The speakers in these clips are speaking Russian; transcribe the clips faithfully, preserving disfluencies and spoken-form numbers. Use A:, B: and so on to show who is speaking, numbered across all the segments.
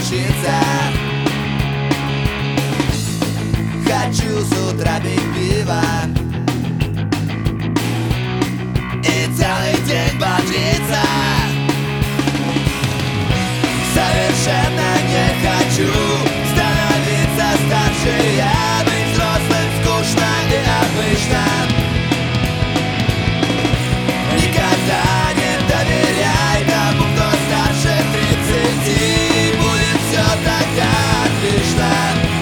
A: учиться. Хочу с утра пить пиво и целый день бодриться. Совершенно не хочу становиться старше я, быть взрослым скучно и обычно. Никогда не доверяй тому, кто старше тридцати, будет все тогда отлично.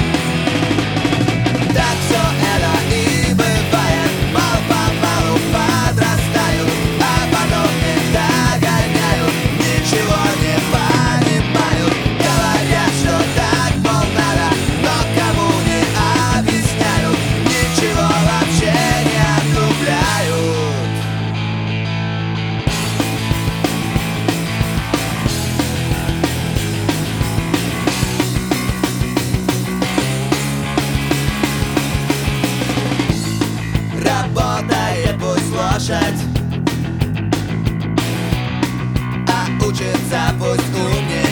A: Так все это и бывает, мало-помалу подрастаю, а потом не догоняю, ничего не понимаю. Говорят, что так, мол, надо, но кому не объясняю, ничего вообще не окупляют. Работает пусть лошадь, а учится пусть умнее.